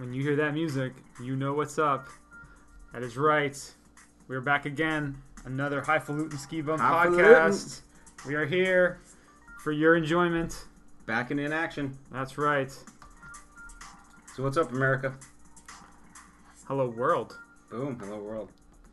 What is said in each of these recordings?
When you hear that music, you know what's up. That is right. We're back again. Another Highfalutin Ski Bum podcast. We are here for your enjoyment. Back and in action. That's right. So what's up, America? Hello, world. Boom. Hello, world.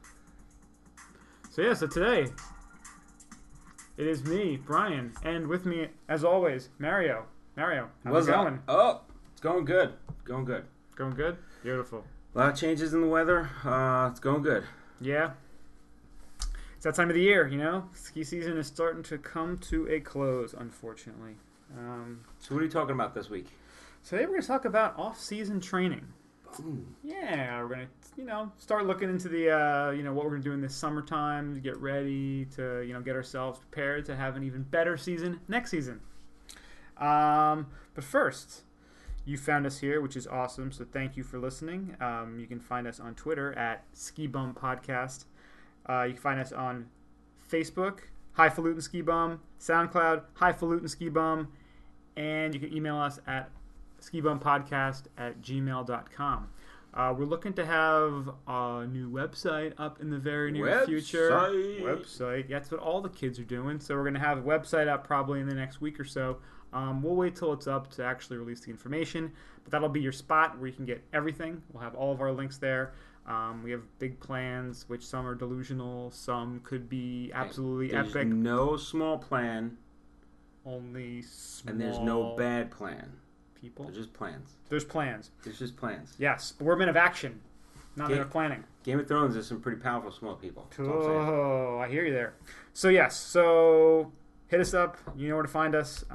So today, it is me, Brian, and with me, as always, Mario. Mario, how's it going? Oh, it's going good. Going good. Going good? Beautiful. A lot of changes in the weather. It's going good. Yeah. It's that time of the year, you know? Ski season is starting to come to a close, unfortunately. So what are you talking about this week? Today we're going to talk about off-season training. Boom. Yeah, we're going to, start looking into the, what we're going to do in this summertime to get ready to, get ourselves prepared to have an even better season next season. But first, you found us here, which is awesome, so thank you for listening. You can find us on Twitter at Ski Bum Podcast. You can find us on Facebook, Highfalutin Ski Bum, SoundCloud, Highfalutin Ski Bum, and you can email us at skibumpodcast@gmail.com. We're looking to have a new website up in the very near future. Website. That's what all the kids are doing. So we're going to have a website up probably in the next week or so. We'll wait till it's up to actually release the information. But that'll be your spot where you can get everything. We'll have all of our links there. We have big plans, which some are delusional. Some could be absolutely There's epic. no small plan. Only small. And there's no bad plan. People. There's just plans. There's plans. There's just plans. Yes, but we're men of action, not men of planning. Game of Thrones is some pretty powerful small people. Oh, I hear you there. So yes, so hit us up. You know where to find us.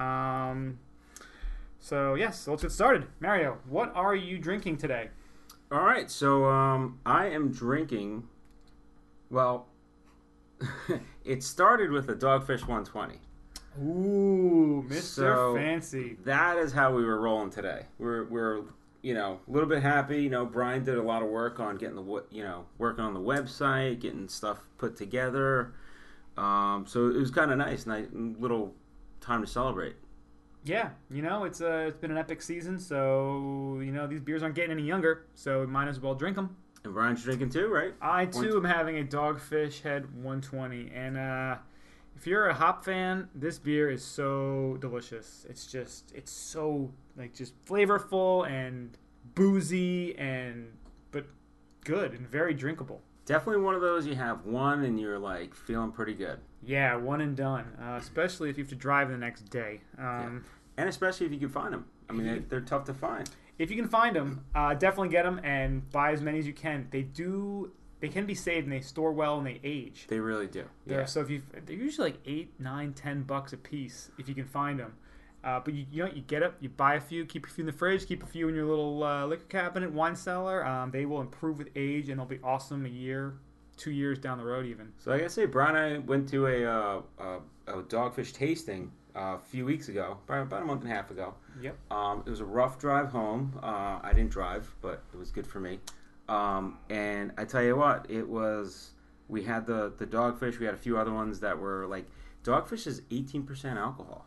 So let's get started. Mario, what are you drinking today? All right, so I am drinking. Well, it started with a Dogfish 120. Ooh, Mr. So Fancy. That is how we were rolling today. We're a little bit happy. Brian did a lot of work on getting working on the website, getting stuff put together. So it was kind of nice little time to celebrate. Yeah, it's been an epic season, so these beers aren't getting any younger, so we might as well drink them. And Brian's drinking too, right? I too am having a Dogfish Head 120, and if you're a hop fan, this beer is so delicious. It's so just flavorful and boozy but good and very drinkable. Definitely one of those you have one and you're feeling pretty good. Yeah, one and done. Especially if you have to drive the next day. And especially if you can find them. I mean, they're tough to find. If you can find them, definitely get them and buy as many as you can. They can be saved and they store well and they age. They really do. Yeah. So they're usually $8, $9, $10 a piece if you can find them. But you get up, you buy a few, keep a few in the fridge, keep a few in your little liquor cabinet, wine cellar. They will improve with age and they'll be awesome a year, 2 years down the road even. So like I say, Brian and I went to a Dogfish tasting a few weeks ago, about a month and a half ago. Yep. It was a rough drive home. I didn't drive, but it was good for me. And I tell you what, we had the Dogfish, we had a few other ones that were Dogfish is 18% alcohol,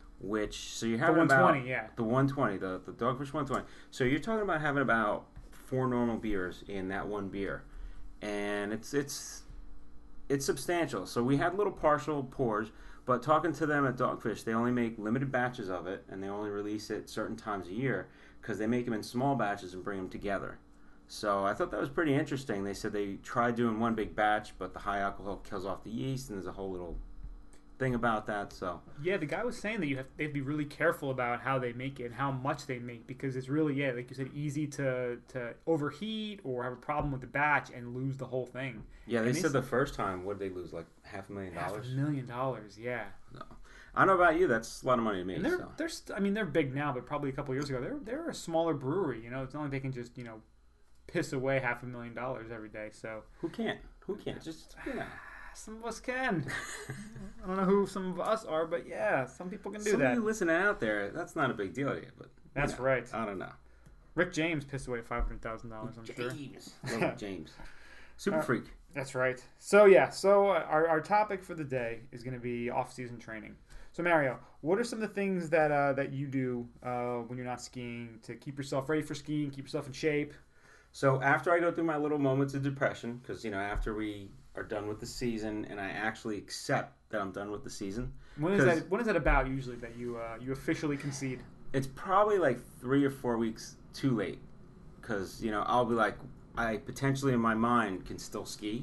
so you're having the 120, the 120, the Dogfish 120. So you're talking about having about 4 normal beers in that one beer, and it's substantial. So we had little partial pours, but talking to them at Dogfish, they only make limited batches of it, and they only release it certain times a year because they make them in small batches and bring them together. So I thought that was pretty interesting. They said they tried doing one big batch, but the high alcohol kills off the yeast, and there's a whole little thing about that. So yeah, the guy was saying that they have to be really careful about how they make it and how much they make, because it's really like you said, easy to overheat or have a problem with the batch and lose the whole thing. Yeah, they said the first time, what did they lose, $500,000? $500,000, yeah. No, I don't know about you. That's a lot of money to me. And they're big now, but probably a couple years ago they're a smaller brewery. It's not like they can just piss away $500,000 every day. So who can't? Just some of us can. I don't know who some of us are, but yeah, some people can do that. Some of you listening out there, that's not a big deal to you, but that's right. I don't know. Rick James pissed away $500,000. I'm sure. Love James. Super freak. That's right. So yeah, our topic for the day is going to be off-season training. So Mario, what are some of the things that you do when you're not skiing to keep yourself ready for skiing, keep yourself in shape? So after I go through my little moments of depression, because after we are done with the season and I actually accept that I'm done with the season. When is that about usually that you officially concede? It's probably like 3 or 4 weeks too late, because I'll be like, I potentially in my mind can still ski,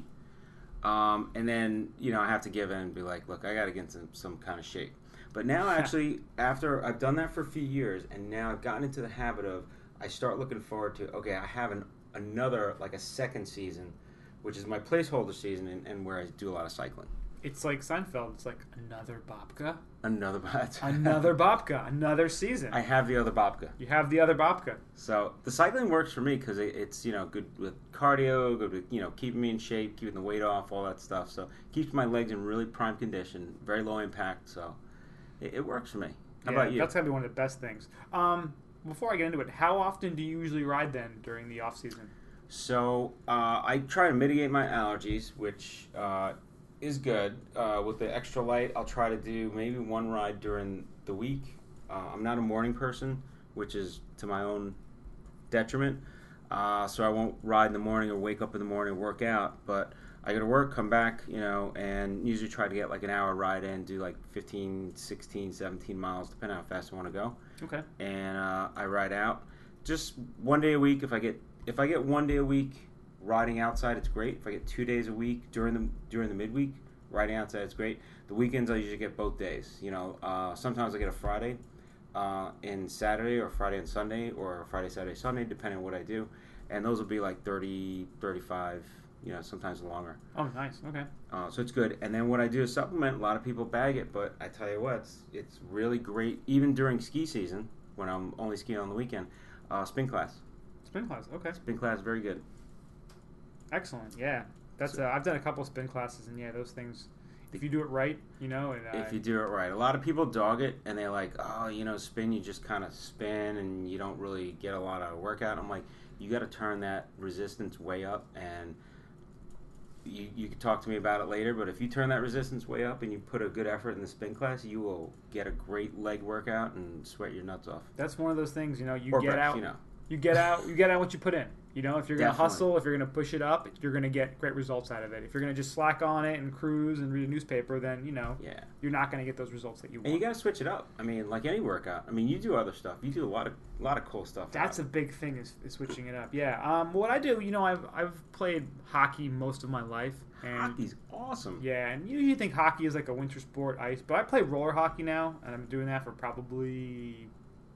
and then I have to give in and be like, look, I got to get into some kind of shape. But now actually, after I've done that for a few years, and now I've gotten into the habit of, I start looking forward to, okay, I have another, like a second season, which is my placeholder season, and where I do a lot of cycling. It's like Seinfeld. It's like another babka. Another babka. Another season. I have the other babka. You have the other babka. So the cycling works for me because it's good with cardio, good with keeping me in shape, keeping the weight off, all that stuff. So it keeps my legs in really prime condition, very low impact. So it works for me. How about you? That's gotta be one of the best things. Before I get into it, how often do you usually ride then during the off season? So I try to mitigate my allergies, which is good. With the extra light, I'll try to do maybe one ride during the week. I'm not a morning person, which is to my own detriment. So I won't ride in the morning or wake up in the morning and work out. But I go to work, come back, and usually try to get like an hour ride in, do like 15, 16, 17 miles, depending on how fast I want to go. Okay. And I ride out just one day a week. If I get 1 day a week riding outside, it's great. If I get 2 days a week during the midweek riding outside, it's great. The weekends I usually get both days. Sometimes I get a Friday and Saturday, or Friday and Sunday, or Friday, Saturday, Sunday, depending on what I do. And those will be like 30, 35, sometimes longer. Oh, nice. Okay. So it's good. And then what I do is supplement. A lot of people bag it, but I tell you what, it's really great, even during ski season when I'm only skiing on the weekend. Spin class. Spin class. Okay. Spin class, very good. Excellent. Yeah. That's I've done a couple of spin classes, and those things, if you do it right, if you do it right. A lot of people dog it, and they're like, spin, you just kind of spin, and you don't really get a lot of workout. I'm like, you got to turn that resistance way up, and you can talk to me about it later, but if you turn that resistance way up and you put a good effort in the spin class, you will get a great leg workout and sweat your nuts off. That's one of those things, you or get breath, out. You get out what you put in. If you're going to hustle, if you're going to push it up, you're going to get great results out of it. If you're going to just slack on it and cruise and read a newspaper, then, you're not going to get those results that you want. And you got to switch it up. I mean, like any workout. I mean, you do other stuff. You do a lot of cool stuff. That's a big thing is switching it up. Yeah. What I do, I've played hockey most of my life. And hockey's awesome. Yeah, and you think hockey is like a winter sport, ice, but I play roller hockey now, and I'm doing that for probably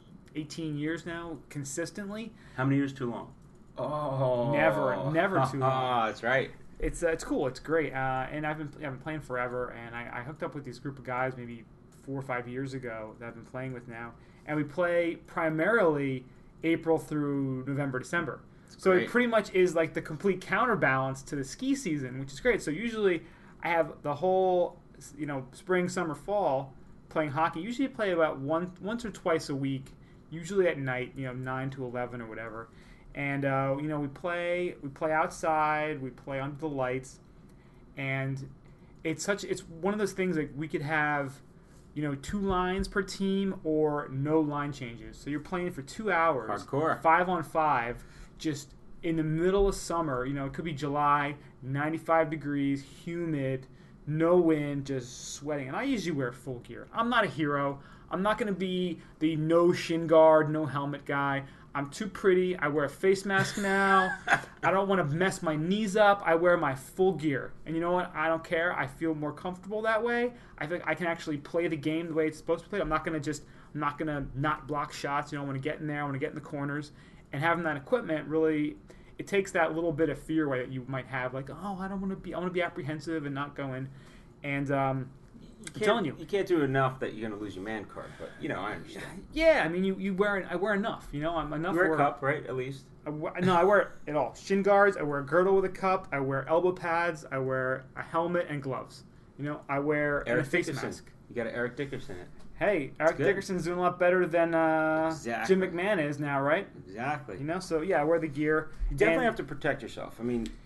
18 years now, consistently. How many years too long? Oh, never too long. That's right. It's cool. It's great. And I've been playing forever. And I hooked up with this group of guys maybe 4 or 5 years ago that I've been playing with now. And we play primarily April through November, December. So great. It pretty much is like the complete counterbalance to the ski season, which is great. So usually I have the whole spring, summer, fall playing hockey. Usually I play about once or twice a week. Usually at night, 9 to 11 or whatever. And, we play outside, we play under the lights, and it's one of those things that we could have, 2 lines per team or no line changes. So you're playing for 2 hours. Hardcore. 5-on-5, just in the middle of summer, it could be July, 95 degrees, humid, no wind, just sweating. And I usually wear full gear. I'm not a hero. I'm not going to be the no shin guard, no helmet guy. I'm too pretty. I wear a face mask now. I don't want to mess my knees up. I wear my full gear. And you know what? I don't care. I feel more comfortable that way. I think I can actually play the game the way it's supposed to play. I'm not going to not block shots. I want to get in there. I want to get in the corners. And having that equipment really, it takes that little bit of fear away that you might have. Like, oh, I want to be apprehensive and not go in. And I'm telling you, you can't do enough that you're going to lose your man card. But I understand. Yeah, I mean, I wear enough. I'm enough. You wear a cup, right? At least. I wear it all. Shin guards. I wear a girdle with a cup. I wear elbow pads. I wear a helmet and gloves. I wear a face mask. You got an Eric Dickerson it. Hey, Eric Dickerson's doing a lot better than exactly. Jim McMahon is now, right? Exactly. So yeah, I wear the gear. You definitely have to protect yourself. I mean,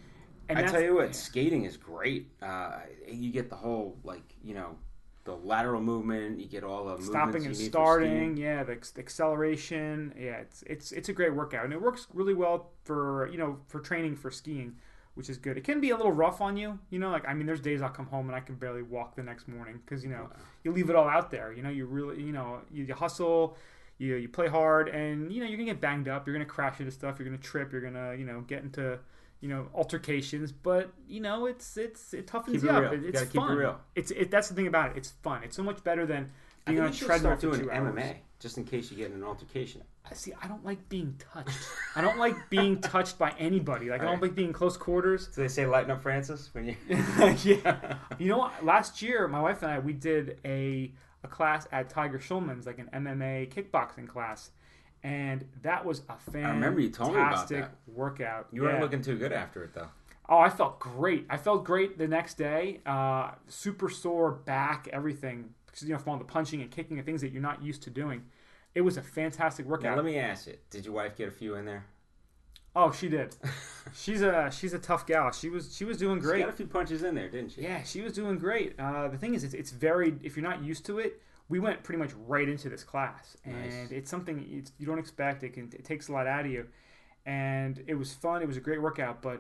And I that's, tell you what, skating is great. You get the whole the lateral movement. You get all the stopping movements and you need starting, for skiing. the acceleration, it's a great workout, and it works really well for for training for skiing, which is good. It can be a little rough on you, like I mean, there's days I'll come home and I can barely walk the next morning because you leave it all out there. You really you hustle, you play hard, and you're gonna get banged up, you're gonna crash into stuff, you're gonna trip, you're gonna get into altercations, but it toughens Keep you it up. real. You It's gotta keep it fun. real. That's the thing about it. It's fun. It's so much better than I being think on a you should treadmill start for doing 2 hours. MMA just in case you get in an altercation. See, I don't like being touched. I don't like being touched by anybody. Like I don't Right. like being in close quarters. So they say lighten up Francis when you. Yeah. You know what? Last year, my wife and I, we did a class at Tiger Schulman's, like an MMA kickboxing class. And that was a fantastic remember you told me about that. workout. You weren't looking too good after it though. Oh, I felt great. I felt great the next day. Super sore back, everything. Because, from all the punching and kicking and things that you're not used to doing. It was a fantastic workout. Now let me ask you: did your wife get a few in there? Oh, she did. She's a tough gal. She was doing great. She got a few punches in there, didn't she? Yeah, she was doing great. The thing is, it's very, if you're not used to it, we went pretty much right into this class, and Nice. it's something you don't expect. It takes a lot out of you, and it was fun. It was a great workout, but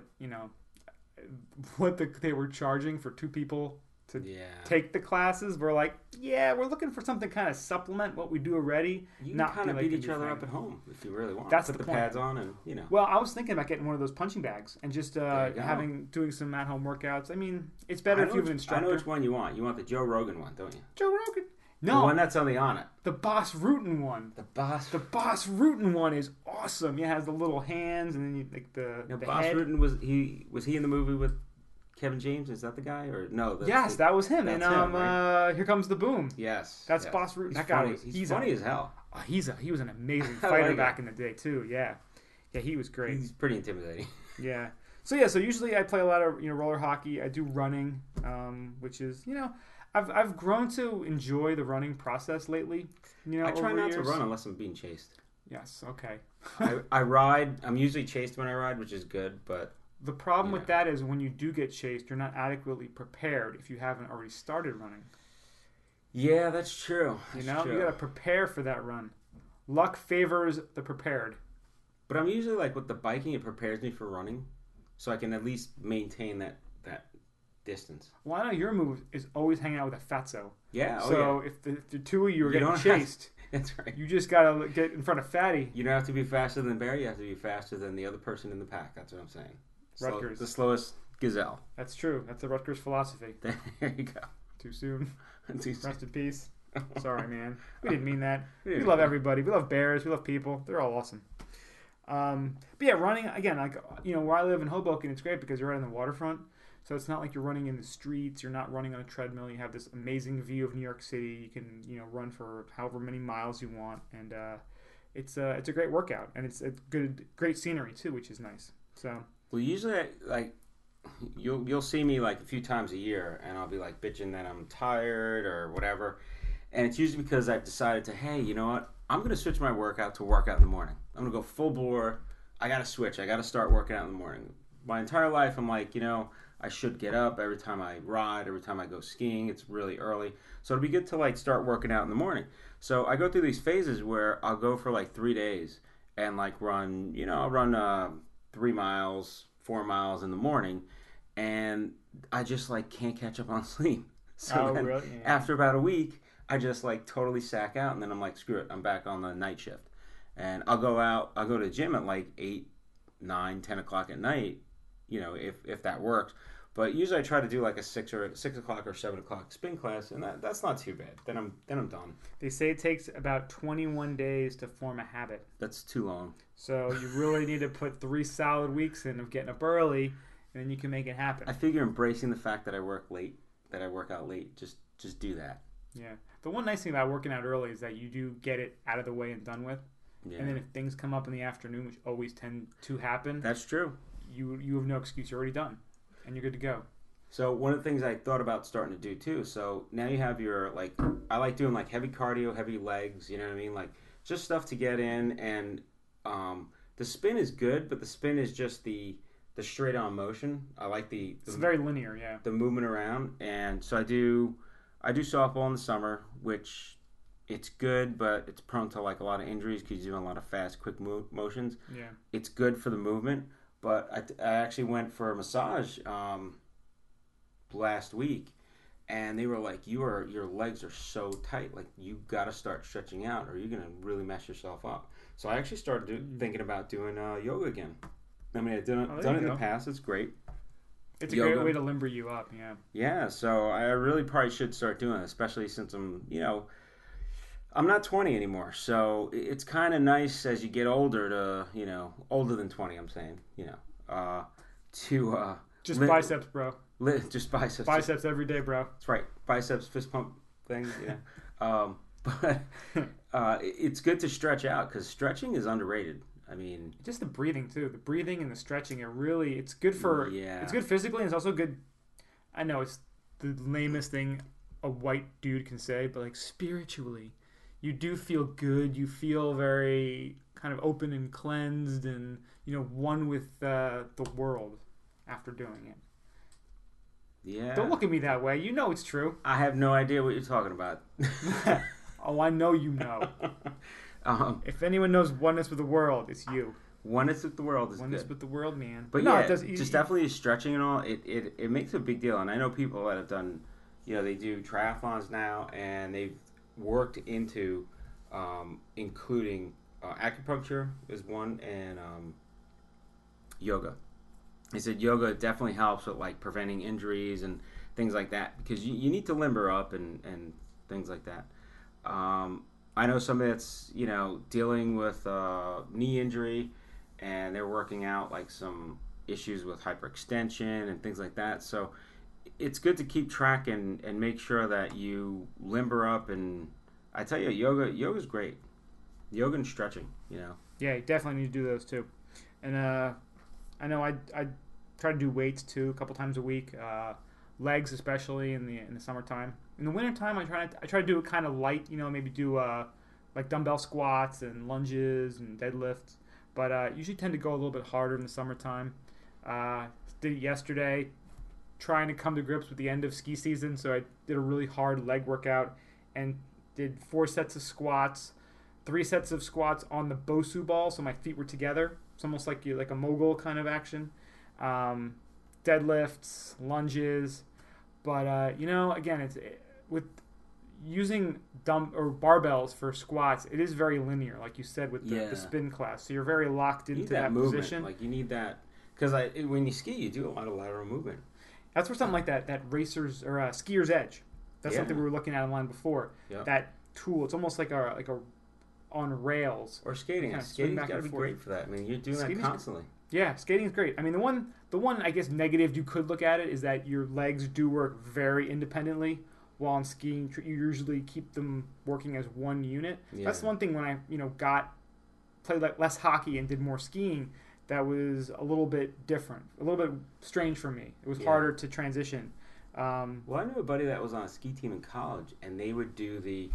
what they were charging for 2 people to take the classes, we're like, we're looking for something kind of supplement what we do already. You can not kind of be like beat a each new other thing. up at home if you really want. That's Put the the point. pads on and Well, I was thinking about getting one of those punching bags and just There you go. doing some at-home workouts. I mean, it's better if you have an I instructor. know which one you want. You want the Joe Rogan one, don't you? Joe Rogan. The No, one that's on the on it. the Boss Rutan one. The boss. The Boss Rutan one is awesome. It has the little hands and then the Boss head. Rutan was he in the movie with Kevin James? Is that the guy or no? Yes, that was him. that's And him, right? Here Comes the Boom. Yes, That's yes. Boss Rutan. He's That guy funny. was- He's he's funny as hell. Oh, he was an amazing I fighter like back it. in the day too. Yeah, he was great. He's pretty intimidating. Yeah. So usually I play a lot of roller hockey. I do running, which is I've grown to enjoy the running process lately. I try over not to years. run unless I'm being chased. Yes. Okay. I ride. I'm usually chased when I ride, which is good. But The problem Yeah. with that is when you do get chased, you're not adequately prepared if you haven't already started running. yeah, that's true. You That's you true. got to prepare for that run. Luck favors the prepared. But I'm usually like with the biking, it prepares me for running, so I can at least maintain that distance. Well, I know your move is always hanging out with a fatso. Yeah. Oh So yeah. if the two of you are You getting don't have- chased, That's right. you just gotta get in front of Fatty. You don't have to be faster than Bear. You have to be faster than the other person in the pack. That's what I'm saying. Rutgers. The slowest gazelle. That's true. That's the Rutgers philosophy. There you go. Too soon. Too soon. Rest in peace. Sorry, man. We didn't mean that. We We didn't love mean everybody. We love bears. We love people. They're all awesome. But yeah, running again. Like where I live in Hoboken, it's great because you're right on the waterfront. So it's not like you're running in the streets. You're not running on a treadmill. You have this amazing view of New York City. You can run for however many miles you want, and it's a great workout, and it's great scenery too, which is nice. So Well, usually, you'll see me like a few times a year, and I'll be like bitching that I'm tired or whatever, and it's usually because I've decided to, hey, you know what? I'm gonna switch my workout to workout in the morning. I'm gonna go full bore. I gotta switch. I gotta start working out in the morning. My entire life, I'm like, I should get up every time I ride, every time I go skiing. It's really early, so it'll be good to like start working out in the morning. So I go through these phases where I'll go for like 3 days and like run. I'll run 3 miles, 4 miles in the morning, and I just like can't catch up on sleep. So then really? Yeah. after about a week, I just like totally sack out, and then I'm like, screw it, I'm back on the night shift, and I'll go to the gym at like 8, 9, 10 o'clock at night, if that works. But usually I try to do like a 6 o'clock or 7 o'clock spin class, and that's not too bad. Then I'm done. they say it takes about 21 days to form a habit. That's too long. So you really need to put 3 solid weeks in of getting up early, and then you can make it happen. I figure embracing the fact that I work out late, just do that. Yeah. The one nice thing about working out early is that you do get it out of the way and done with. Yeah, And then if things come up in the afternoon, which always tend to happen, that's true. you have no excuse. You're already done, and you're good to go. So one of the things I thought about starting to do too. So now you have your I like doing like heavy cardio, heavy legs. You know what I mean? Like just stuff to get in. And the spin is good, but the spin is just the the straight on motion. I like It's very linear, yeah. the movement around, and so I do softball in the summer, which it's good, but it's prone to like a lot of injuries because you're doing a lot of fast, quick motions. Yeah. It's good for the movement, but I actually went for a massage last week, and they were like, your legs are so tight, like you got to start stretching out, or you're gonna really mess yourself up. So I actually started thinking about doing yoga again. I mean, I've done it in the past. It's great. It's a great way to limber you up, yeah. Yeah, so I really probably should start doing it, especially since I'm not 20 anymore. So it's kind of nice as you get older to, older than 20, I'm saying, to... Just biceps, bro. Just biceps. Biceps every day, bro. That's right. Biceps, fist pump thing, but it's good to stretch out because stretching is underrated. I mean, just the breathing too. The breathing and the stretching it's good for it's good physically, and it's also good. I know it's the lamest thing a white dude can say, but like spiritually, you do feel good. You feel very kind of open and cleansed, and one with the world after doing it. Yeah. Don't look at me that way. You know it's true. I have no idea what you're talking about. Oh, I know you know. If anyone knows oneness with the world, it's you. Oneness with the world is oneness good. with the world, man. But no, just definitely stretching and all. It makes a big deal, and I know people that have done, they do triathlons now, and they've worked into, including acupuncture is one, and yoga. They said yoga definitely helps with like preventing injuries and things like that because you need to limber up and things like that. I know somebody that's dealing with knee injury, and they're working out like some issues with hyperextension and things like that. So it's good to keep track and make sure that you limber up. And I tell you, yoga's great. Yoga and stretching, Yeah, you definitely need to do those too. And I know I try to do weights too a couple times a week. Legs especially in the summertime. In the wintertime, I try to do it kind of light. Maybe do like dumbbell squats and lunges and deadlifts. But usually tend to go a little bit harder in the summertime. Did it yesterday, trying to come to grips with the end of ski season. So I did a really hard leg workout and did 4 sets of squats, 3 sets of squats on the Bosu ball, so my feet were together. It's almost like a mogul kind of action. Deadlifts, lunges, but again, with using dumb or barbells for squats, it is very linear, like you said with the spin class. So you're very locked into that position. Like you need that because when you ski, you do a lot of lateral movement. That's where something like that racer's or skier's edge. That's something we were looking at online before. Yep. That tool, it's almost like a on rails or skating. Skating's got to be great for that. I mean, you're doing that constantly. Yeah, skating is great. I mean, the one I guess negative you could look at it is that your legs do work very independently. While in skiing, you usually keep them working as one unit. Yeah. That's the one thing when I played like less hockey and did more skiing, that was a little bit different, a little bit strange for me. It was harder to transition. Well, I knew a buddy that was on a ski team in college, and they would do the.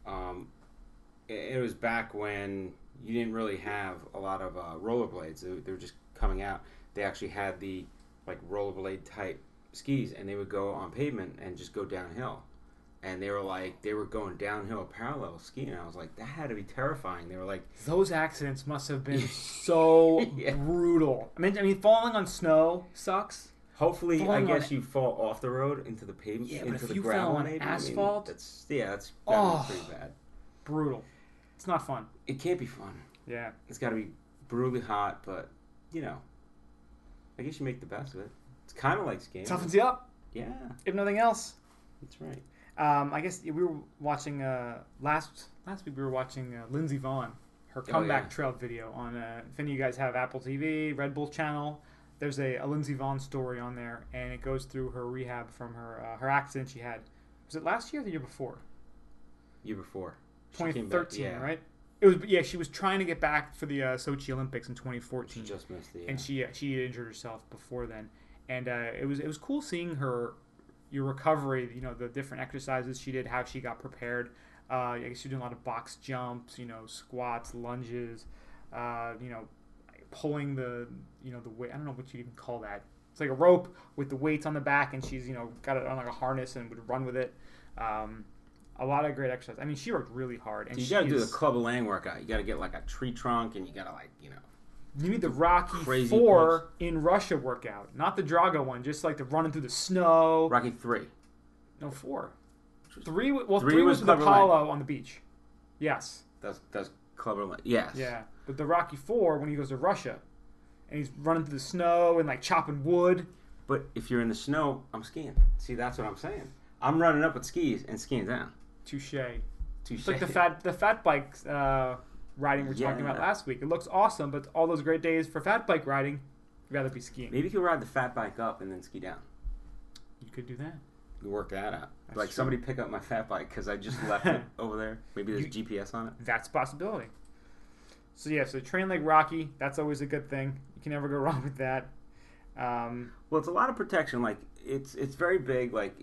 It was back when you didn't really have a lot of rollerblades. They were just coming out. They actually had the like rollerblade type skis, and they would go on pavement and just go downhill. And they were going downhill parallel skiing. I was like, that had to be terrifying. They were like, those accidents must have been so brutal. I mean, falling on snow sucks. Hopefully, falling I guess you fall off the road into the pavement, into the gravel. Fell on asphalt, that's pretty bad. Brutal. It's not fun. It can't be fun. Yeah, it's got to be brutally hot, but I guess you make the best of it. It's kind of like skiing. Toughens you up. Yeah. If nothing else. That's right. I guess we were watching last week. We were watching Lindsey Vonn, her comeback trail video on. If any of you guys have Apple TV, Red Bull channel, there's a Lindsey Vonn story on there, and it goes through her rehab from her accident she had. Was it last year or the year before? Year before. 2013, right? It was. She was trying to get back for the Sochi Olympics in 2014. She just missed it. And she injured herself before then, and it was cool seeing your recovery. The different exercises she did, how she got prepared. I guess she did a lot of box jumps, squats, lunges, pulling the the weight. I don't know what you even call that. It's like a rope with the weights on the back, and she's got it on like a harness and would run with it. A lot of great exercise. I mean, she worked really hard. And you got to do the Club of Lang workout. You got to get like a tree trunk, and you got to You need the Rocky 4 in Russia workout, not the Drago one. Just like the running through the snow. Rocky 3. No, 4. 3. Well, 3 was with Apollo on the beach. Yes. That's Club of Lang. Yes. Yeah, but the Rocky 4 when he goes to Russia, and he's running through the snow and like chopping wood. But if you're in the snow, I'm skiing. See, that's what I'm saying. I'm running up with skis and skiing down. Touche. It's like the fat bike riding we're talking about last week. It looks awesome, but all those great days for fat bike riding, you'd rather be skiing. Maybe you could ride the fat bike up and then ski down. You could do that. You work that out. That's like true. Somebody pick up my fat bike because I just left it over there. Maybe there's GPS on it. That's a possibility. So so train like Rocky. That's always a good thing. You can never go wrong with that. Well, it's a lot of protection. Like it's very big. Like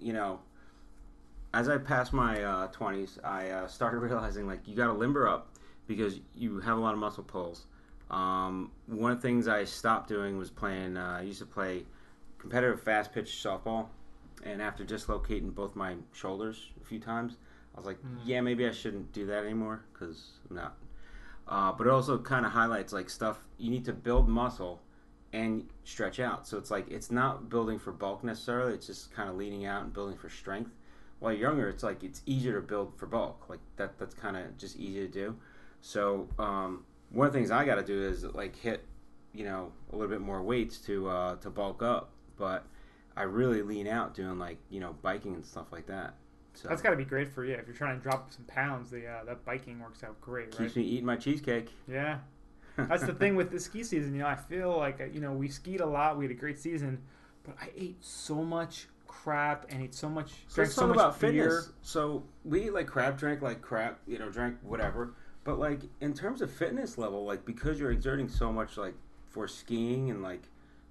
as I passed my 20s, I started realizing like you got to limber up because you have a lot of muscle pulls. One of the things I stopped doing was playing. I used to play competitive fast pitch softball, and after dislocating both my shoulders a few times, I was like, yeah, maybe I shouldn't do that anymore because I'm not. But it also kind of highlights like stuff you need to build muscle and stretch out. So it's like it's not building for bulk necessarily. It's just kind of leaning out and building for strength. While you're younger, it's like it's easier to build for bulk. Like that's kind of just easy to do. So one of the things I got to do is like hit a little bit more weights to bulk up. But I really lean out doing like biking and stuff like that. So that's got to be great for you if you're trying to drop some pounds. That biking works out great. Right? Keeps me eating my cheesecake. Yeah. That's the thing with the ski season. I feel like we skied a lot. We had a great season, but I ate so much crap and ate so much. Drank so much about beer. Fitness. So we ate like crap, drank like crap. Drank whatever. But like in terms of fitness level, like because you're exerting so much like for skiing and like,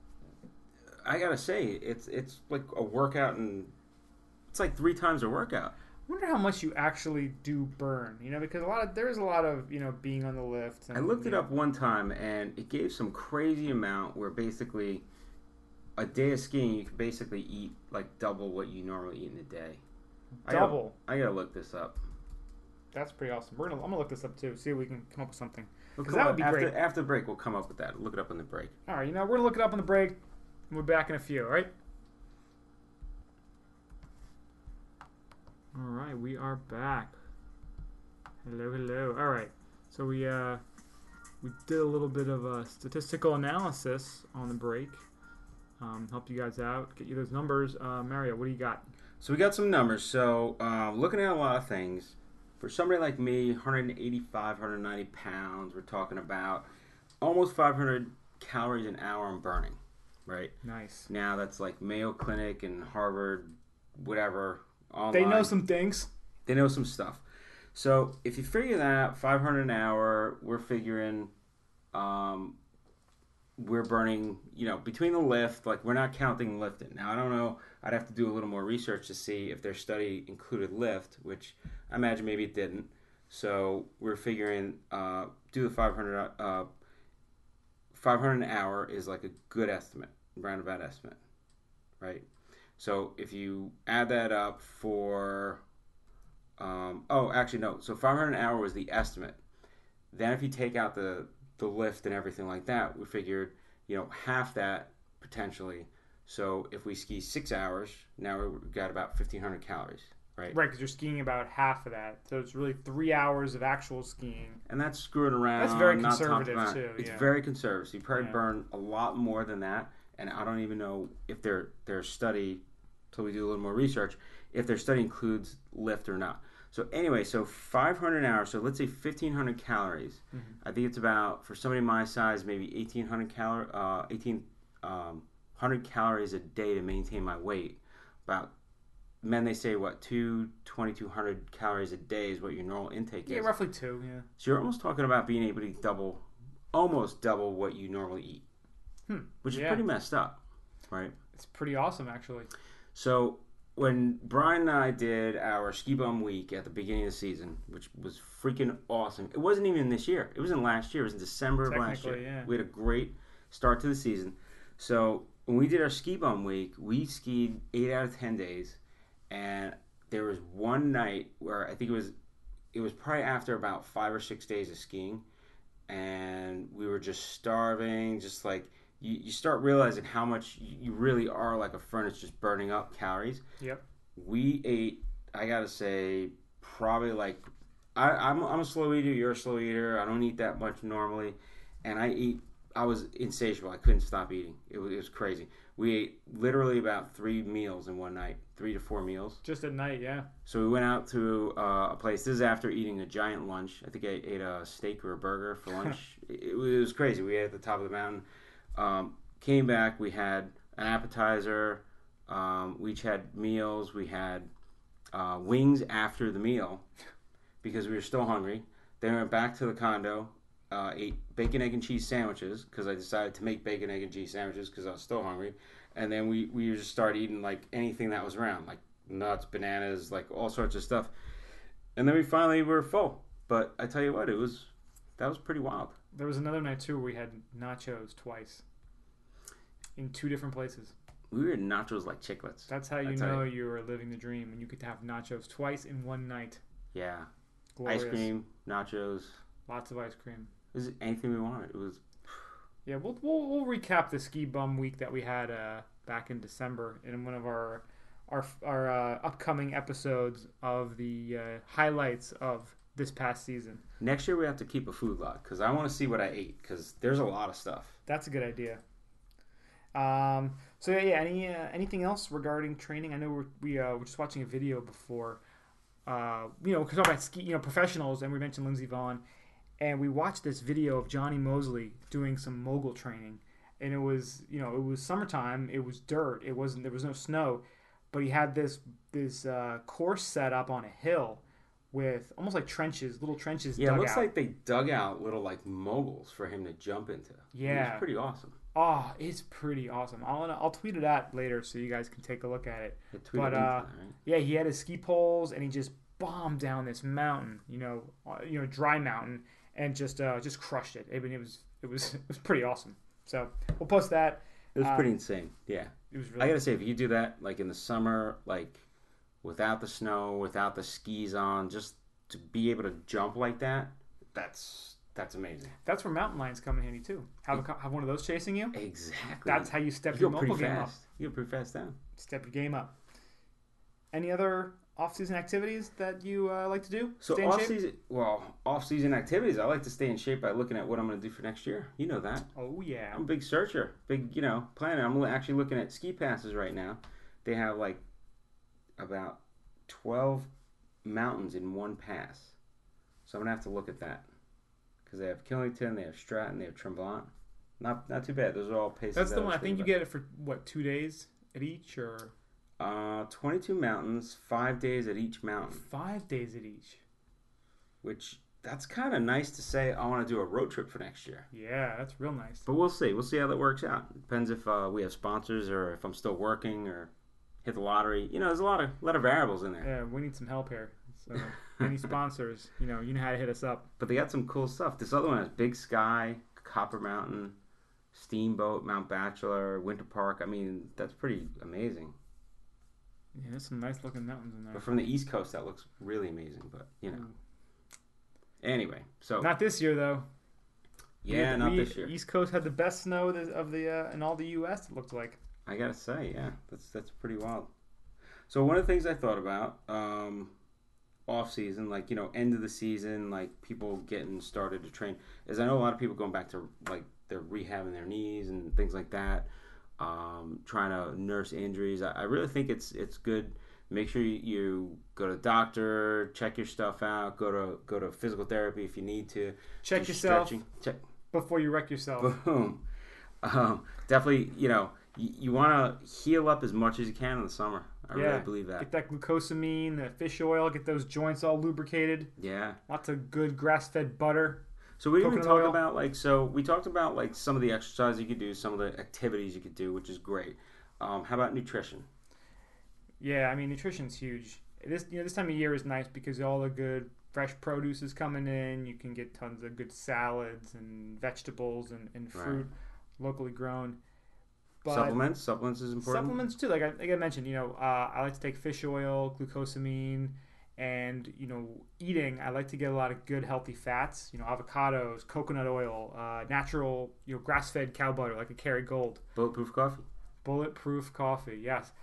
I gotta say it's like a workout and it's like 3 times a workout. I wonder how much you actually do burn, because there's a lot of, being on the lift. And, I looked it up one time, and it gave some crazy amount where basically a day of skiing, you can basically eat like double what you normally eat in a day. Double? I gotta look this up. That's pretty awesome. I'm gonna look this up too, see if we can come up with something. Because that would be great. After the break, we'll come up with that. Look it up on the break. All right, we're gonna look it up on the break. We're back in a few, all right? All right, we are back. Hello. All right, so we did a little bit of statistical analysis on the break. Help you guys out, get you those numbers. Mario, what do you got? So we got some numbers. So looking at a lot of things, for somebody like me, 185, 190 pounds, we're talking about almost 500 calories an hour I'm burning, right? Nice. Now that's like Mayo Clinic and Harvard, whatever. Online. They know some things. They know some stuff. So if you figure that 500 an hour, we're figuring we're burning, between the lift, like we're not counting lifting. Now, I don't know. I'd have to do a little more research to see if their study included lift, which I imagine maybe it didn't. So we're figuring do the 500 an hour is like a good estimate, roundabout estimate, right? So if you add that up for, so 500 an hour was the estimate. Then if you take out the lift and everything like that, we figured, half that potentially. So if we ski 6 hours, now we've got about 1,500 calories, right? Right, because you're skiing about half of that. So it's really 3 hours of actual skiing. And that's screwing around. That's very conservative, too. It's very conservative. So you probably burn a lot more than that. And I don't even know if their study, till we do a little more research, if their study includes lift or not. So anyway, so 500 an hour, so let's say 1,500 calories. Mm-hmm. I think it's about, for somebody my size, maybe 1,800 calories a day to maintain my weight. About, men, they say, 2,200 calories a day is what your normal intake is. Yeah, roughly 2, yeah. So you're almost talking about being able to almost double what you normally eat. Which is pretty messed up, right? It's pretty awesome, actually. So when Brian and I did our ski bum week at the beginning of the season, which was freaking awesome. It wasn't even this year. It was in last year. It was in December of last year. Yeah. We had a great start to the season. So when we did our ski bum week, we skied 8 out of 10 days, and there was one night where I think it was probably after about 5 or 6 days of skiing, and we were just starving, just like you start realizing how much you really are like a furnace just burning up calories. Yep. We ate, I gotta say, probably like I'm a slow eater. You're a slow eater. I don't eat that much normally, and I was insatiable. I couldn't stop eating. It was crazy. We ate literally about 3 meals in one night, 3 to 4 meals. Just at night, yeah. So we went out to a place. This is after eating a giant lunch. I think I ate a steak or a burger for lunch. it was crazy. We ate at the top of the mountain. Came back. We had an appetizer. We each had meals. We had wings after the meal because we were still hungry. Then we went back to the condo. Ate bacon, egg, and cheese sandwiches because I decided to make bacon, egg, and cheese sandwiches because I was still hungry. And then we just started eating like anything that was around, like nuts, bananas, like all sorts of stuff. And then we finally were full. But I tell you what, that was pretty wild. There was another night too where we had nachos twice in 2 different places. We were nachos like chiclets. That's how you know you were living the dream when you could have nachos twice in one night. Yeah. Glorious. Ice cream, nachos. Lots of ice cream. It was anything we wanted. It was. Yeah, we'll recap the ski bum week that we had back in December in one of our upcoming episodes of the highlights of this past season. Next year we have to keep a food log because I want to see what I ate because there's a lot of stuff. That's a good idea. So yeah, anything else regarding training? I know we were just watching a video before. We're talking about ski, professionals, and we mentioned Lindsey Vonn. And we watched this video of Johnny Mosley doing some mogul training, and it was summertime. It was dirt. There was no snow, but he had this course set up on a hill with almost like little trenches. Yeah, dug it looks out. like they dug out little like moguls for him to jump into. Yeah, it was pretty awesome. Oh, it's pretty awesome. I'll tweet it out later so you guys can take a look at it. Right? Yeah, he had his ski poles and he just bombed down this mountain, dry mountain. And just crushed it. I mean, it was pretty awesome. So we'll post that. It was pretty insane. Yeah, it was. Really I gotta say, if you do that like in the summer, like without the snow, without the skis on, just to be able to jump like that, that's amazing. That's where mountain lions come in handy too. Have one of those chasing you. Exactly. That's how you step your mobile game up. You go pretty fast down. Step your game up. Any other off-season activities that you like to do? So off-season activities, I like to stay in shape by looking at what I'm going to do for next year. You know that. Oh yeah. I'm a big searcher, planner. I'm actually looking at ski passes right now. They have like about 12 mountains in one pass, so I'm gonna have to look at that because they have Killington, they have Stratton, they have Tremblant. Not too bad. Those are all paces. That's the one. I think you get it for what, 2 days at each or. 22 mountains, 5 days at each mountain. 5 days at each. Which, that's kind of nice to say I want to do a road trip for next year. Yeah, that's real nice. But we'll see. We'll see how that works out. Depends if we have sponsors or if I'm still working or hit the lottery. There's a lot of variables in there. Yeah, we need some help here. So, any sponsors, you know how to hit us up. But they got some cool stuff. This other one has Big Sky, Copper Mountain, Steamboat, Mount Bachelor, Winter Park. I mean, that's pretty amazing. Yeah, there's some nice looking mountains in there. But from the East Coast, that looks really amazing. But Anyway, so not this year though. Yeah, not this year. East Coast had the best snow in all the U.S. It looked like. I gotta say, yeah, that's pretty wild. So one of the things I thought about off season, like end of the season, like people getting started to train, is I know a lot of people going back to like they're rehabbing their knees and things like that. Trying to nurse injuries. I really think it's good. Make sure you go to the doctor, check your stuff out, go to physical therapy if you need to. Check yourself before you wreck yourself. Boom. Definitely, you want to heal up as much as you can in the summer. I really believe that. Get that glucosamine, the fish oil, get those joints all lubricated. Yeah. Lots of good grass-fed butter. So we didn't talk about we talked about some of the exercise you could do, some of the activities you could do, which is great. How about nutrition? Yeah, I mean nutrition's huge. This time of year is nice because all the good fresh produce is coming in. You can get tons of good salads and vegetables and Right. fruit locally grown. But Supplements is important. supplements too, like I mentioned, I like to take fish oil, glucosamine, and eating. I like to get a lot of good healthy fats. Avocados, coconut oil, natural, grass-fed cow butter, like a Kerrygold. Bulletproof coffee. Bulletproof coffee. Yes,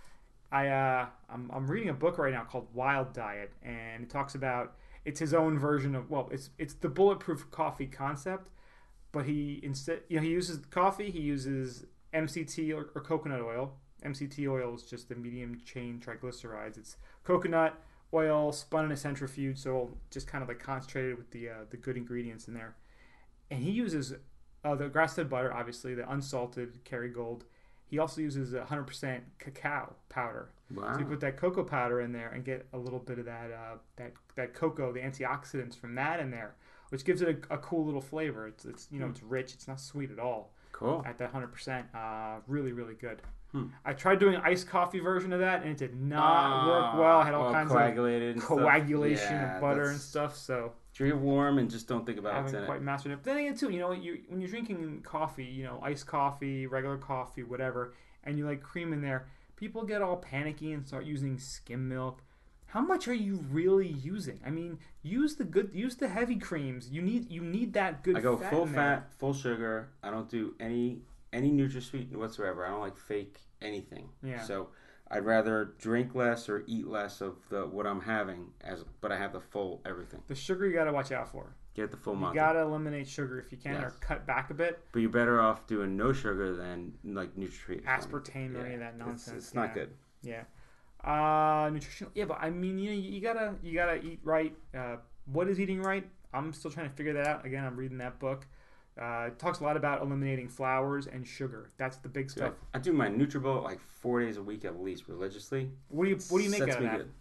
I'm reading a book right now called Wild Diet, and it talks about it's his own version of it's the bulletproof coffee concept, but he uses coffee, he uses MCT or coconut oil. MCT oil is just the medium chain triglycerides. It's coconut oil spun in a centrifuge, so just kind of like concentrated with the good ingredients in there. And he uses the grass-fed butter, obviously the unsalted Kerrygold. He also uses 100% cacao powder. Wow. So you put that cocoa powder in there and get a little bit of that cocoa, the antioxidants from that in there, which gives it a cool little flavor. It's it's rich. It's not sweet at all. Cool. At that 100%, really really good. Hmm. I tried doing an iced coffee version of that and it did not work well. I had all kinds of coagulation of butter and stuff. So drink it warm and just don't think about I haven't it. quite mastered it. But then again, too, when you're drinking coffee, iced coffee, regular coffee, whatever, and you like cream in there, people get all panicky and start using skim milk. How much are you really using? I mean, use the heavy creams. You need that good. I go fat full in fat, there. full sugar. I don't do any NutraSweet whatsoever. I don't like fake anything. Yeah. So I'd rather drink less or eat less of what I'm having, but I have the full everything. The sugar you got to watch out for. Get the full You month. got to eliminate sugar if you can, Yes. or cut back a bit. But you're better off doing no sugar than like NutraSweet. Aspartame or any of that nonsense. It's not good. Yeah. Nutritional. Yeah, but I mean, you gotta eat right. What is eating right? I'm still trying to figure that out. Again, I'm reading that book. It talks a lot about eliminating flours and sugar. That's the big stuff. I do my Nutribullet like 4 days a week at least religiously. What do you make out of that? Good.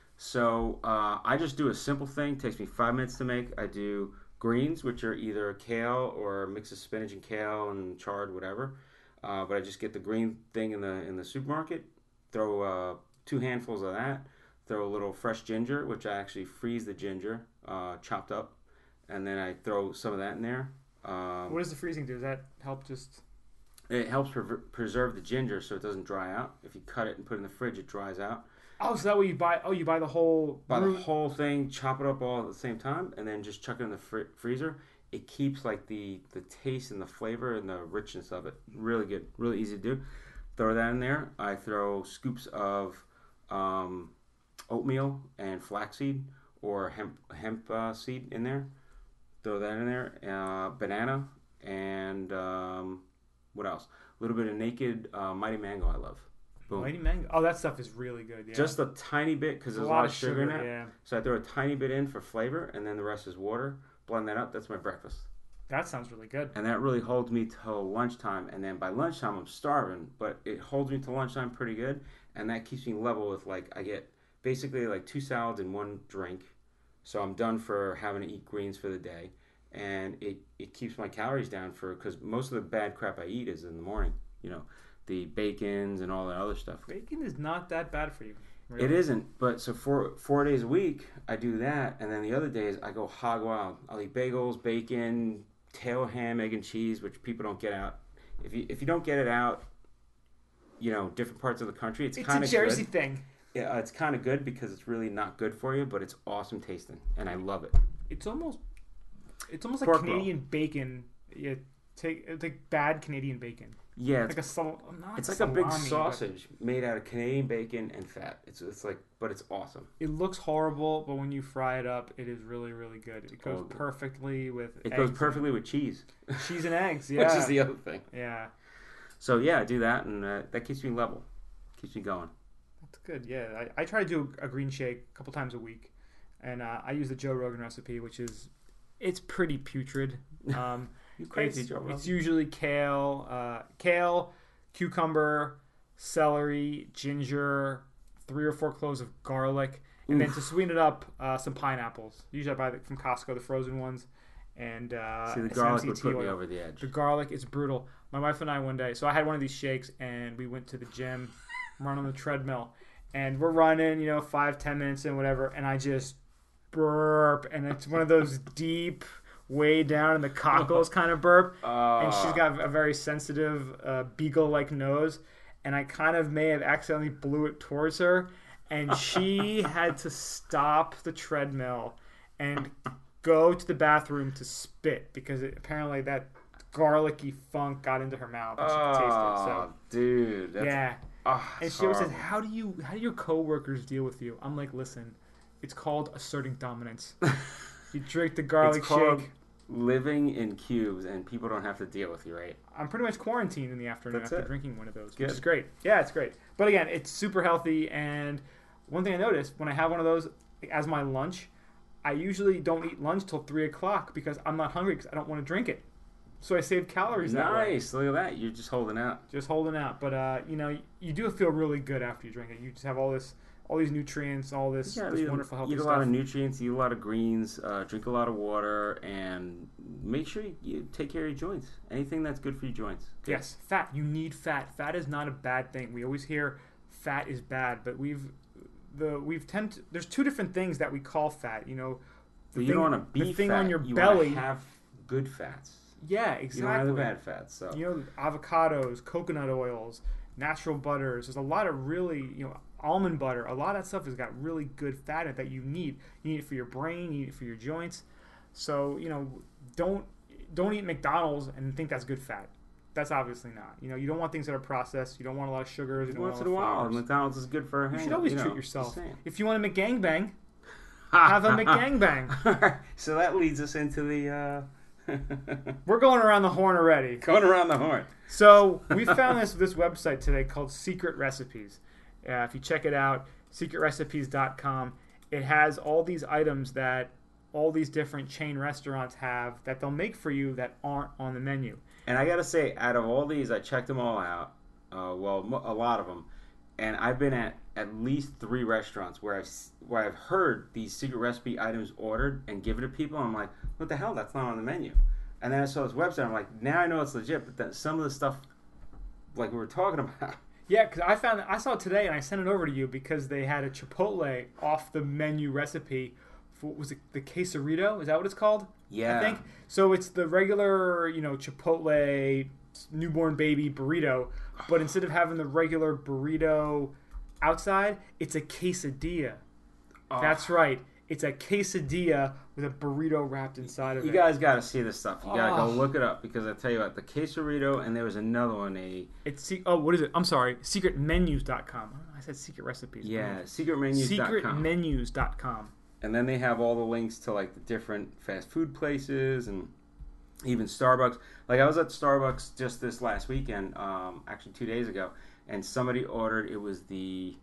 So I just do a simple thing. Takes me 5 minutes to make. I do greens, which are either kale or a mix of spinach and kale and chard, whatever. But I just get the green thing in the supermarket. Throw 2 handfuls of that. Throw a little fresh ginger, which I actually freeze the ginger, chopped up, and then I throw some of that in there. What does the freezing do? Does that help just... It helps preserve the ginger so it doesn't dry out. If you cut it and put it in the fridge, it dries out. Oh, so that way you buy... Oh, you buy the whole... Buy the whole thing, chop it up all at the same time, and then just chuck it in the freezer. It keeps like the taste and the flavor and the richness of it. Really good. Really easy to do. Throw that in there. I throw scoops of oatmeal and flaxseed or hemp seed in there. Throw that in there. Banana and what else? A little bit of naked Mighty Mango I love. Boom. Mighty Mango. Oh, that stuff is really good. Yeah. Just a tiny bit because there's a lot of sugar in it. Yeah. So I throw a tiny bit in for flavor, and then the rest is water. Blend that up. That's my breakfast. That sounds really good. And that really holds me till lunchtime. And then by lunchtime, I'm starving, but it holds me till lunchtime pretty good. And that keeps me level with I get basically like 2 salads and 1 drink. So I'm done for having to eat greens for the day. And it keeps my calories down because most of the bad crap I eat is in the morning. The bacons and all that other stuff. Bacon is not that bad for you. Really. It isn't, but so 4 days a week, I do that. And then the other days, I go hog wild. I'll eat bagels, bacon, tail ham, egg and cheese, which people don't get out. If you don't get it out, different parts of the country, it's kind of a Jersey thing. Yeah, it's kind of good because it's really not good for you, but it's awesome tasting, and I love it. It's almost like Pork Canadian bacon. You take bad Canadian bacon. Yeah, it's like a big sausage made out of Canadian bacon and fat. It's like, but it's awesome. It looks horrible, but when you fry it up, it is really, really good. It goes perfectly with. It goes perfectly with cheese. Cheese and eggs, yeah. Which is the other thing. Yeah. So yeah, I do that, and that keeps me level, keeps me going. That's good. Yeah, I try to do a green shake a couple times a week, and I use the Joe Rogan recipe, which is it's pretty putrid. You crazy, Joe Rogan. It's usually kale, cucumber, celery, ginger, 3 or 4 cloves of garlic, and then to sweeten it up, some pineapples. Usually I buy from Costco, the frozen ones. And see, the garlic would put me over the edge. The garlic is brutal. My wife and I one day, so I had one of these shakes, and we went to the gym, run on the treadmill, and we're running, 5-10 minutes in, whatever, and I just burp, and it's one of those deep, way down in the cockles kind of burp, and she's got a very sensitive beagle-like nose, and I kind of may have accidentally blew it towards her, and she had to stop the treadmill and go to the bathroom to spit because apparently that garlicky funk got into her mouth and she could taste it. So, dude, yeah. And she always says, "How do your coworkers deal with you?" I'm like, "Listen, it's called asserting dominance. You drink the garlic shake." Living in cubes, and people don't have to deal with you, right? I'm pretty much quarantined in the afternoon after drinking one of those, Good. which is great. Yeah, it's great. But again, it's super healthy. And one thing I noticed when I have one of those as my lunch, I usually don't eat lunch till 3 o'clock because I'm not hungry because I don't want to drink it. So I save calories that way. Nice. Look at that. You're just holding out. Just holding out. But, you do feel really good after you drink it. You just have all these nutrients, all this wonderful healthy stuff. Eat a lot of nutrients, eat a lot of greens, drink a lot of water, and make sure you take care of your joints. Anything that's good for your joints. Good. Yes, fat. You need fat. Fat is not a bad thing. We always hear fat is bad, but there's two different things that we call fat. But you don't want to be the thing fat. on your you belly. Want to have good fats. Yeah, exactly. You don't have the bad fats. So avocados, coconut oils, natural butters. There's a lot of really almond butter. A lot of that stuff has got really good fat in it that you need. You need it for your brain. You need it for your joints. So don't eat McDonald's and think that's good fat. That's obviously not. You don't want things that are processed. You don't want a lot of sugars. You don't Once want in a a lot of while, flours. McDonald's is good for a You should always treat yourself. Just saying. If you want a McGangbang, have a McGangbang. So that leads us into the... We're going around the horn already. Going around the horn. So we found this website today called Secret Recipes. If you check it out, secretrecipes.com, it has all these items that all these different chain restaurants have that they'll make for you that aren't on the menu. And I got to say, out of all these, I checked them all out. A lot of them. And I've been at least 3 restaurants where I've heard these secret recipe items ordered and given to people. I'm like, what the hell? That's not on the menu. And then I saw this website. I'm like, now I know it's legit. But then some of the stuff, like we were talking about. Yeah, because I saw it today and I sent it over to you because they had a Chipotle off the menu recipe. Was it the quesarito? Is that what it's called? Yeah. I think so. It's the regular, Chipotle newborn baby burrito, but instead of having the regular burrito outside, it's a quesadilla. Oh. That's right. It's a quesadilla with a burrito wrapped inside of it. You guys got to see this stuff. You got to go look it up because I tell you what, the quesarito, and there was another one. What is it? I'm sorry. Secretmenus.com. I said secret recipes. Yeah, secretmenus.com. Secretmenus.com. And then they have all the links to like the different fast food places and even Starbucks. Like I was at Starbucks just this last weekend, actually 2 days ago, and somebody ordered. It was the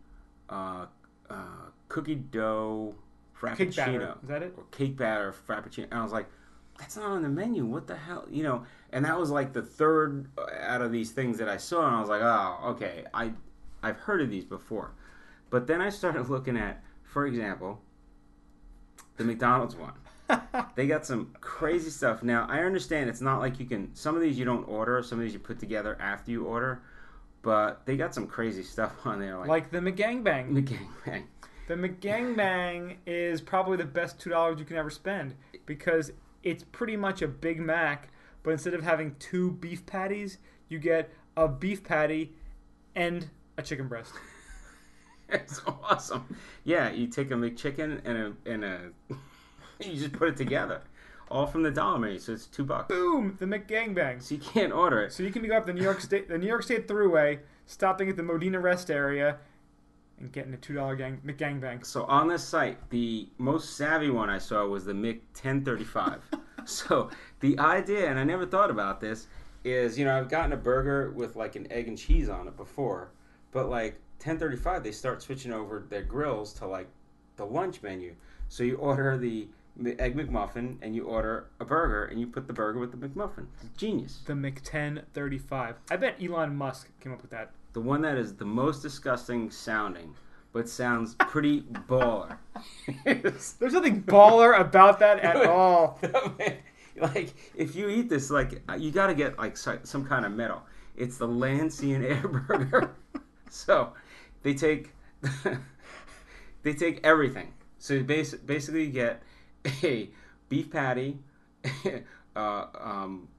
cookie dough frappuccino. Cake batter. Is that it? Or cake batter frappuccino. And I was like, that's not on the menu. What the hell? And that was like the third out of these things that I saw, and I was like, oh, okay. I've heard of these before, but then I started looking at, for example, the McDonald's one. They got some crazy stuff. Now, I understand it's not like some of these you don't order, some of these you put together after you order, but they got some crazy stuff on there. Like the McGangbang. McGangbang. The McGangbang is probably the best $2 you can ever spend because it's pretty much a Big Mac, but instead of having 2 beef patties, you get a beef patty and a chicken breast. It's awesome. Yeah, you take a McChicken and a you just put it together, all from the dollar menu. So it's $2. Boom, the McGangbang. So you can't order it. So you can go up the New York State Thruway, stopping at the Modena Rest area, and getting a $2 McGangbang. So on this site, the most savvy one I saw was the Mc 1035. So the idea, and I never thought about this, is I've gotten a burger with like an egg and cheese on it before, but like 1035 they start switching over their grills to like the lunch menu. So you order the Egg McMuffin and you order a burger and you put the burger with the McMuffin. It's genius. The Mc 1035. I bet Elon Musk came up with that. The one that is the most disgusting sounding, but sounds pretty baller. There's nothing baller about that at all. Like, if you eat this, like, you got to get, like, some kind of medal. It's the Land, Sea, and Air Burger. So, they take They take everything. So you basically you get a beef patty, uh, um,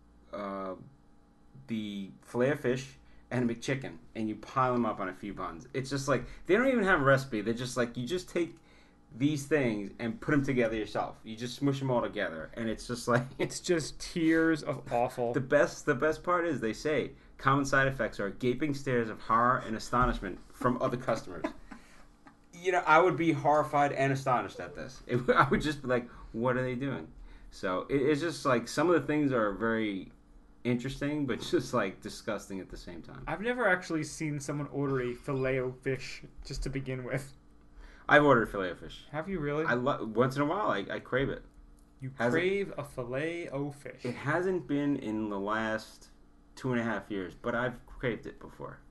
the filet of fish, and a McChicken, and you pile them up on a few buns. It's just like they don't even have a recipe. They're just like you just take these things and put them together yourself. You just smush them all together, and it's just like It's just tears of awful. the best part is they say common side effects are gaping stares of horror and astonishment from other customers. I would be horrified and astonished at this. I would just be like, what are they doing? So it's just like some of the things are very interesting, but just like disgusting at the same time. I've never actually seen someone order a filet-o-fish just to begin with. I've ordered filet of fish. Have you really? Once in a while, I crave it. You crave a filet-o-fish. It hasn't been in the last 2.5 years, but I've craved it before.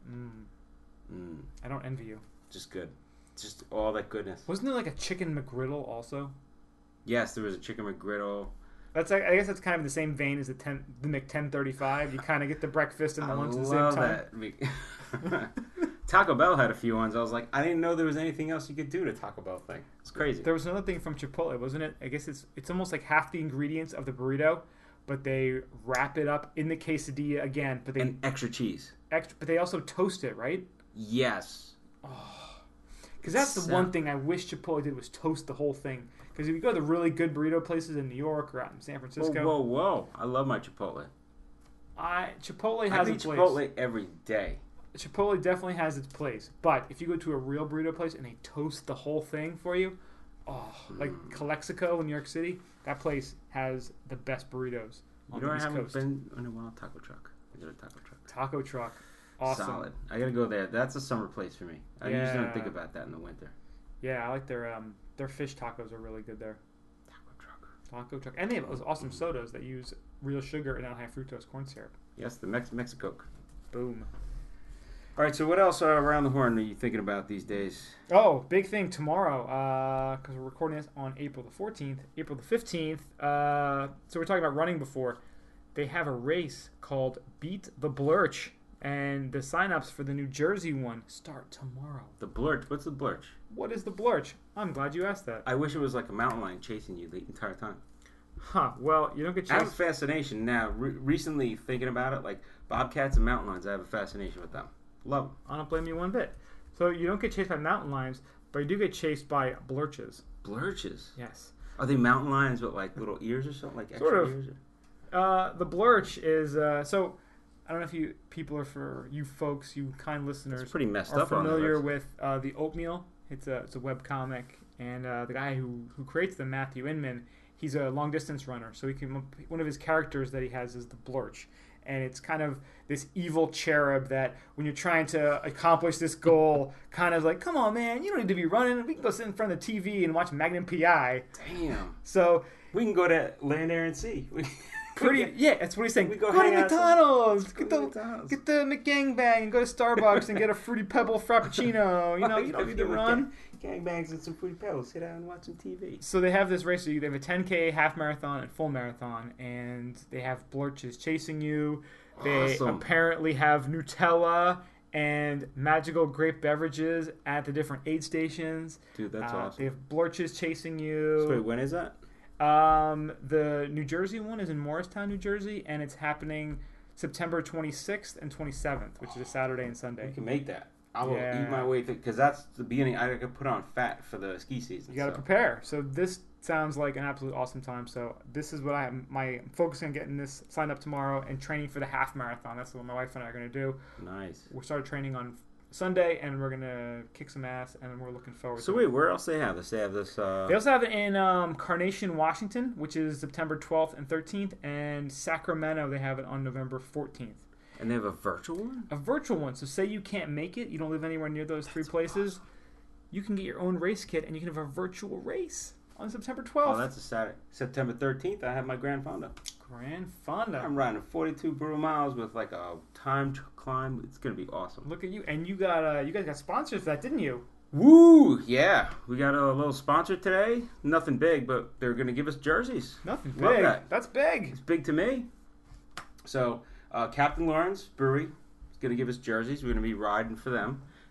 I don't envy you. Just good. Just all that goodness. Wasn't there like a chicken McGriddle also? Yes, there was a chicken McGriddle. I guess that's kind of the same vein as the Mc 1035. You kind of get the breakfast and the lunch at the same time. That. Taco Bell had a few ones. I was like, I didn't know there was anything else you could do to Taco Bell thing. It's crazy. There was another thing from Chipotle, wasn't it? I guess it's almost like half the ingredients of the burrito, but they wrap it up in the quesadilla again. But and extra cheese. But they also toast it, right? Yes. Because that's the one thing I wish Chipotle did was toast the whole thing. Because if you go to the really good burrito places in New York or out in San Francisco, whoa! I love my Chipotle. Chipotle has its place. Chipotle every day. Chipotle definitely has its place, but if you go to a real burrito place and they toast the whole thing for you, like Calexico in New York City, that place has the best burritos on the East Coast. I haven't been in a while. Taco Truck. I go to Taco Truck. Taco Truck, awesome. Solid. I gotta go there. That's a summer place for me. I usually don't think about that in the winter. Yeah, I like their fish tacos are really good there. Taco Truck, and they have those awesome sodas that use real sugar and non-high fructose corn syrup. Yes, the Mexicoke. Boom. All right, so what else around the horn are you thinking about these days? Oh, big thing tomorrow, because we're recording this on April the 14th. April the 15th, so we're talking about running before. They have a race called Beat the Blurch, and the sign-ups for the New Jersey one start tomorrow. The Blurch? What's the Blurch? What is the Blurch? I'm glad you asked that. I wish it was like a mountain lion chasing you the entire time. Huh, well, you don't get chased. I have a fascination now. Recently, thinking about it, like bobcats and mountain lions, I have a fascination with them. Love them. I don't blame you one bit. So you don't get chased by mountain lions, but you do get chased by blurches. Blurches? Yes. Are they mountain lions with like little ears or something? Like extra sort of. ears? The blurch is so. I don't know if you folks, you kind listeners, it's pretty messed are up. familiar with the Oatmeal. It's a web comic, and the guy who creates them, Matthew Inman, he's a long distance runner. So one of his characters that he has is the Blurch. And it's kind of this evil cherub that when you're trying to accomplish this goal, kind of like, come on, man, you don't need to be running. We can go sit in front of the TV and watch Magnum P.I. Damn. So we can go to Land, Air, and Sea. Yeah, that's what he's saying. We go to hang out McDonald's. Get the McGangbang and go to Starbucks and get a Fruity Pebble Frappuccino. You don't need to run. Gangbangs and some Fruity Pebbles. Sit down and watch some TV. So they have this race. They have a 10K, half marathon, and full marathon, and they have blurches chasing you. They apparently have Nutella and magical grape beverages at the different aid stations. Dude, that's awesome. They have blurches chasing you. So wait, when is that? The New Jersey one is in Morristown, New Jersey, and it's happening September 26th and 27th, which is a Saturday and Sunday. You can make that. I will eat my way through, because that's the beginning. I could put on fat for the ski season. You got to prepare. So this sounds like an absolute awesome time. So this is what I'm focusing on getting this signed up tomorrow and training for the half marathon. That's what my wife and I are going to do. Nice. We started training on Sunday, and we're going to kick some ass, and we're looking forward to it. So wait, where else they have this? They have this... They also have it in Carnation, Washington, which is September 12th and 13th, and Sacramento, they have it on November 14th. And they have a virtual one? A virtual one. So say you can't make it, you don't live anywhere near those three places, awesome. You can get your own race kit, and you can have a virtual race on September 12th. Oh, that's a Saturday. September 13th, I have my Grand Fonda. Grand Fonda. I'm riding 42 brutal miles with like a timed climb. It's going to be awesome. Look at you. And you guys got sponsors for that, didn't you? Woo! Yeah. We got a little sponsor today. Nothing big, but they're going to give us jerseys. Nothing Love big. That. That's big. It's big to me. So, Captain Lawrence Brewery is going to give us jerseys. We're going to be riding for them.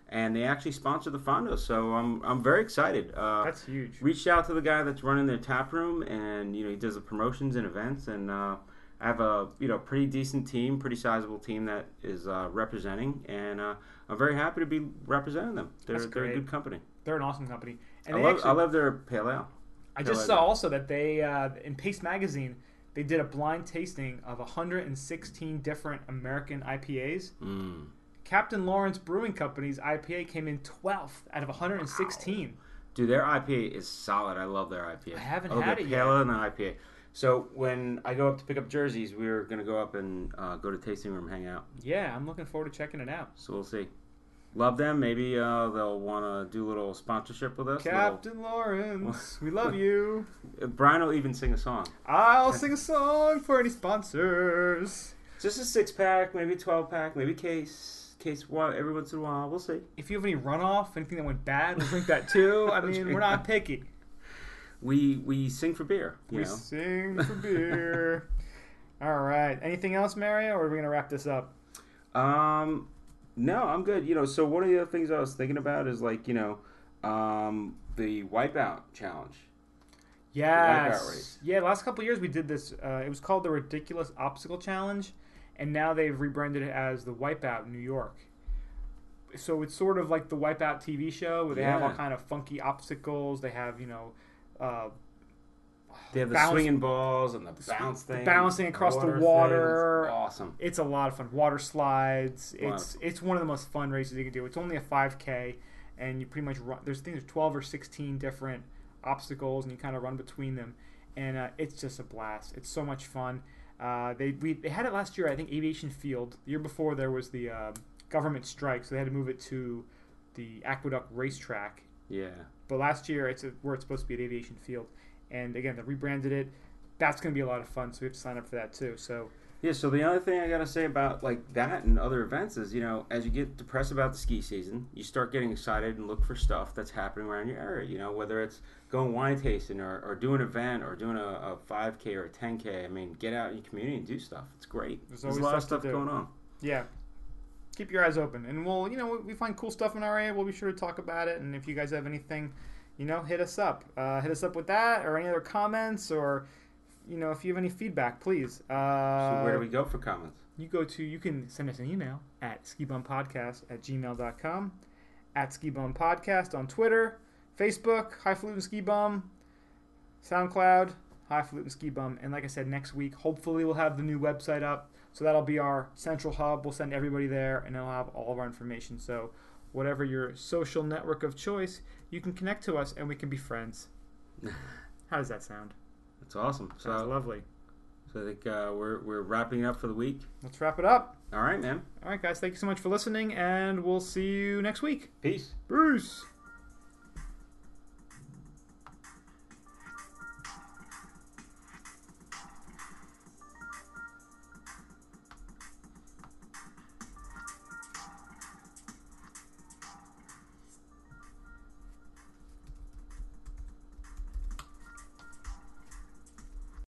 and they actually sponsor the Fondos. So I'm very excited. That's huge. Reached out to the guy that's running their tap room, and he does the promotions and events, and I have a pretty decent team, pretty sizable team that is representing, and I'm very happy to be representing them. They're a good company. They're an awesome company, and I love their pale ale. I just saw also that they in Pace Magazine they did a blind tasting of 116 different American IPAs. Captain Lawrence Brewing Company's IPA came in 12th out of 116. Wow. Dude, their IPA is solid. I love their IPA. I haven't had it yet. Pale ale and the IPA. So when I go up to pick up jerseys, we're going to go up and go to tasting room, hang out. Yeah, I'm looking forward to checking it out. So we'll see. Love them. Maybe they'll want to do a little sponsorship with us. Captain Lawrence, we love you. Brian will even sing a song. I'll sing a song for any sponsors. Just a 6-pack, maybe a 12-pack, maybe case every once in a while. We'll see. If you have any runoff, anything that went bad, we'll drink that too. I mean, we're not picky. We sing for beer. We sing for beer. All right. Anything else, Mario, or are we going to wrap this up? No, I'm good. So one of the other things I was thinking about is the Wipeout Challenge. Yes. The Wipeout race. Yeah, the last couple of years we did this. It was called the Ridiculous Obstacle Challenge, and now they've rebranded it as the Wipeout New York. So it's sort of like the Wipeout TV show where they have all kind of funky obstacles. They have, they have the swinging balls and the bounce thing. Bouncing across the water. Awesome. It's a lot of fun. Water slides. It's one of the most fun races you can do. It's only a 5K, and you pretty much run. There's 12 or 16 different obstacles, and you kind of run between them. And it's just a blast. It's so much fun. They had it last year, I think, Aviation Field. The year before, there was the government strike, so they had to move it to the Aqueduct Racetrack. Yeah. But last year, it's where it's supposed to be at Aviation Field. And again, they rebranded it. That's going to be a lot of fun, so we have to sign up for that too. So yeah. So the other thing I got to say about that and other events is, as you get depressed about the ski season, you start getting excited and look for stuff that's happening around your area. Whether it's going wine tasting or doing an event or doing a 5K or a 10K. I mean, get out in your community and do stuff. It's great. There's a lot of stuff going on. Yeah. Keep your eyes open, and we'll, we find cool stuff in our area. We'll be sure to talk about it. And if you guys have anything, hit us up. Hit us up with that or any other comments, or if you have any feedback, please. So where do we go for comments? You can send us an email at skibumpodcast@gmail.com, at skibumpodcast on Twitter, Facebook, Highfalutin Ski Bum, SoundCloud, Highfalutin Ski Bum, and like I said, next week hopefully we'll have the new website up. So that'll be our central hub. We'll send everybody there, and it'll have all of our information. So whatever your social network of choice, you can connect to us, and we can be friends. How does that sound? That's awesome. Sounds lovely. So I think we're wrapping up for the week. Let's wrap it up. All right, man. All right, guys. Thank you so much for listening, and we'll see you next week. Peace. Bruce.